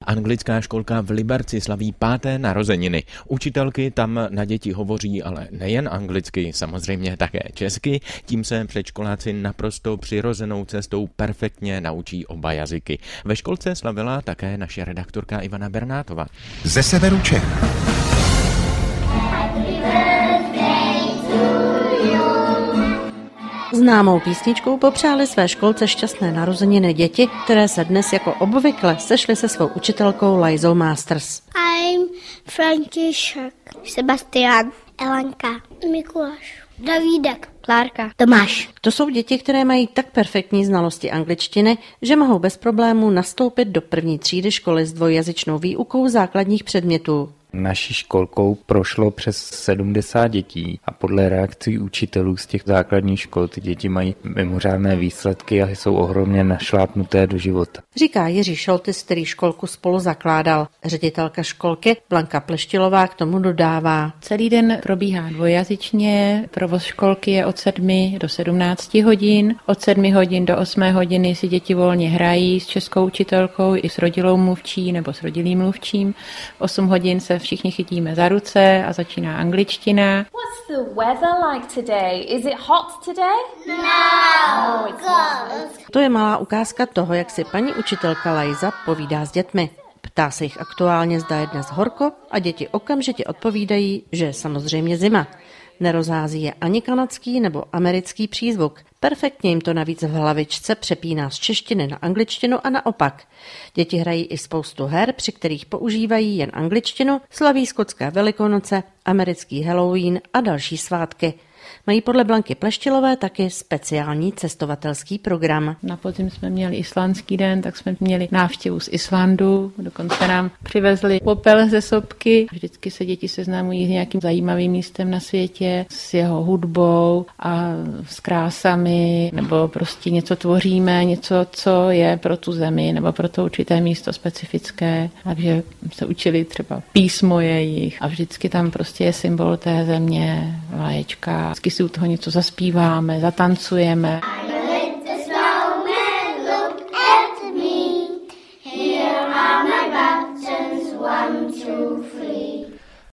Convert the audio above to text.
Anglická školka v Liberci slaví 5. narozeniny. Učitelky tam na děti hovoří ale nejen anglicky, samozřejmě také česky, tím se předškoláci naprosto přirozenou cestou perfektně naučí oba jazyky. Ve školce slavila také naše redaktorka Ivana Bernátová. Ze severu Čech. Známou písničkou popřáli své školce šťastné narozeniny děti, které se dnes jako obvykle sešly se svou učitelkou Lajzou Masters. I'm František, Sebastian, Elenka, Mikuláš, Davídek, Klárka, Tomáš. To jsou děti, které mají tak perfektní znalosti angličtiny, že mohou bez problémů nastoupit do první třídy školy s dvojjazyčnou výukou základních předmětů. Naší školkou prošlo přes 70 dětí a podle reakcí učitelů z těch základních škol ty děti mají mimořádné výsledky a jsou ohromně našlápnuté do života. Říká Jiří Šoltis, který školku spolu zakládal. Ředitelka školky Blanka Pleštilová k tomu dodává. Celý den probíhá dvojjazyčně, provoz školky je od 7 do 17 hodin, od 7 hodin do 8 hodiny si děti volně hrají s českou učitelkou i s rodilou mluvčí nebo s rodilým mluvčím. V 8 hodin se všichni chytíme za ruce a začíná angličtina. What's the weather like today? Is it hot today? No, it's not. To je malá ukázka toho, jak si paní učitelka Lajza povídá s dětmi. Ptá se jich aktuálně, zda je dnes horko, a děti okamžitě odpovídají, že je samozřejmě zima. Nerozhází je ani kanadský nebo americký přízvuk. Perfektně jim to navíc v hlavičce přepíná z češtiny na angličtinu a naopak. Děti hrají i spoustu her, při kterých používají jen angličtinu, slaví skotské Velikonoce, americký Halloween a další svátky. Mají podle Blanky Pleštilové taky speciální cestovatelský program. Na podzim jsme měli islandský den, tak jsme měli návštěvu z Islandu, dokonce nám přivezli popel ze sopky. Vždycky se děti seznamují s nějakým zajímavým místem na světě, s jeho hudbou a s krásami, nebo prostě něco tvoříme, něco, co je pro tu zemi nebo pro to určité místo specifické. Takže se učili třeba písmo jejich a vždycky tam prostě je symbol té země, vlaječka. Vždycky si u toho něco zaspíváme, zatancujeme.